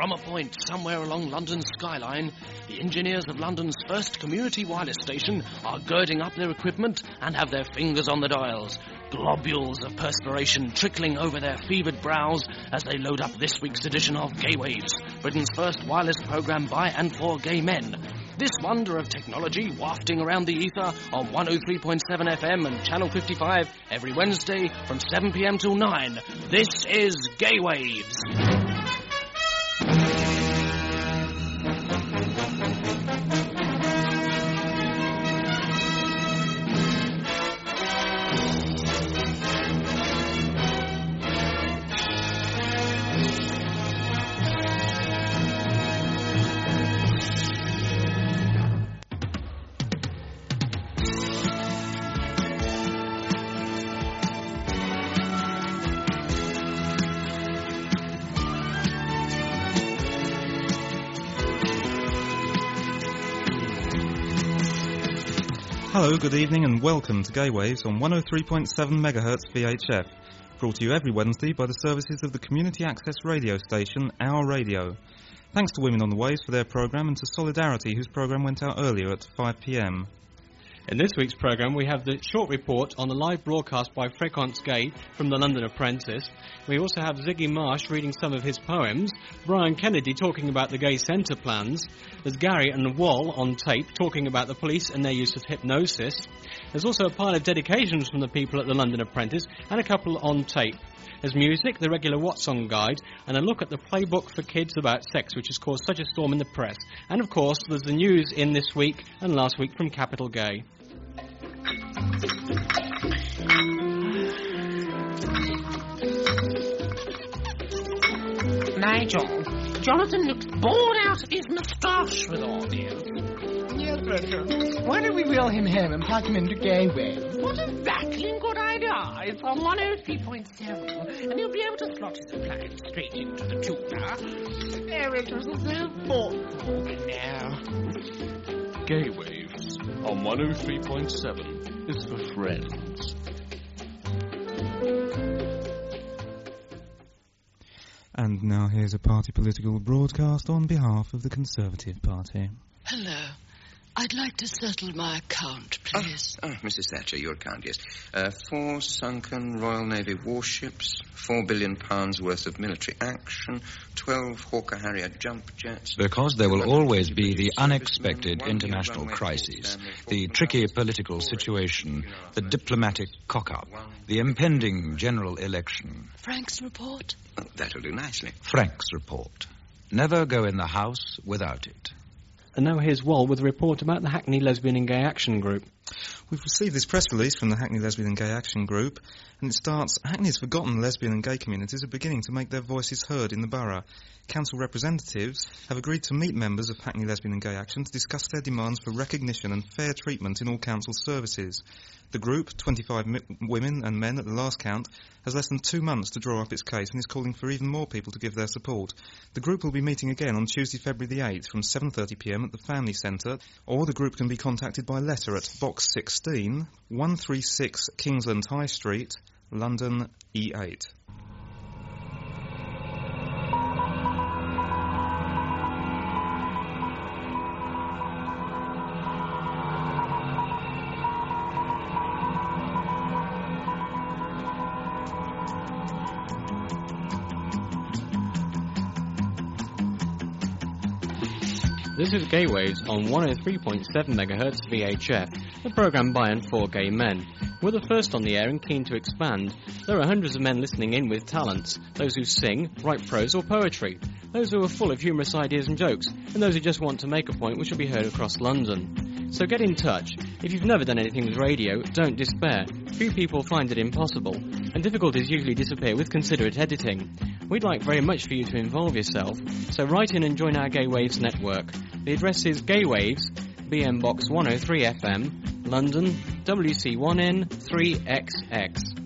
From a point somewhere along London's skyline, the engineers of London's first community wireless station are girding up their equipment and have their fingers on the dials. Globules of perspiration trickling over their fevered brows as they load up this week's edition of Gay Waves, Britain's first wireless programme by and for gay men. This wonder of technology wafting around the ether on 103.7 FM and Channel 55 every Wednesday from 7 p.m. till 9. This is Gay Waves. Hello, good evening and welcome to Gay Waves on 103.7 MHz VHF, brought to you every Wednesday by the services of the community access radio station Our Radio. Thanks to Women on the Waves for their programme and to Solidarity, whose programme went out earlier at 5 p.m. In this week's programme, we have the short report on the live broadcast by Fréquence Gay from the London Apprentice. We also have Ziggy Marsh reading some of his poems, Brian Kennedy talking about the gay centre plans, there's Gary and Wall on tape talking about the police and their use of hypnosis. There's also a pile of dedications from the people at the London Apprentice and a couple on tape. There's music, the regular What Song Guide, and a look at the playbook for kids about sex, which has caused such a storm in the press. And of course, there's the news in this week and last week from Capital Gay. Nigel, Jonathan looks bored out of his moustache with all this. Yes, Richard. Why don't we reel him home and plug him into Gay Waves? What a rattling good idea. It's on 103.7, and he'll be able to slot his appliance straight into the tuner. Eric, this is so important now. Gay Waves on 103.7 is for friends. And now here's a party political broadcast on behalf of the Conservative Party. Hello. I'd like to settle my account, please. Oh, Mrs. Thatcher, your account, yes. 4 sunken Royal Navy warships, £4 billion worth of military action, 12 Hawker Harrier jump jets... Because there will always be the unexpected international crises, the tricky political situation, the diplomatic cock-up, the impending general election. Frank's report? Oh, that'll do nicely. Frank's report. Never go in the house without it. And now here's Wall with a report about the Hackney Lesbian and Gay Action Group. We've received this press release from the Hackney Lesbian and Gay Action Group, and it starts, Hackney's forgotten lesbian and gay communities are beginning to make their voices heard in the borough. Council representatives have agreed to meet members of Hackney Lesbian and Gay Action to discuss their demands for recognition and fair treatment in all council services. The group, 25 women and men at the last count, has less than 2 months to draw up its case and is calling for even more people to give their support. The group will be meeting again on Tuesday, February the 8th from 7:30pm at the Family Centre, or the group can be contacted by letter at Box 16, 136 Kingsland High Street, London E8. This is Gay Waves on 103.7 MHz VHF, the programme by and for gay men. We're the first on the air and keen to expand. There are hundreds of men listening in with talents, those who sing, write prose or poetry, those who are full of humorous ideas and jokes, and those who just want to make a point which will be heard across London. So get in touch. If you've never done anything with radio, don't despair. Few people find it impossible, and difficulties usually disappear with considerate editing. We'd like very much for you to involve yourself, so write in and join our Gay Waves network. The address is Gay Waves, BM Box 103 FM, London, WC1N 3XX.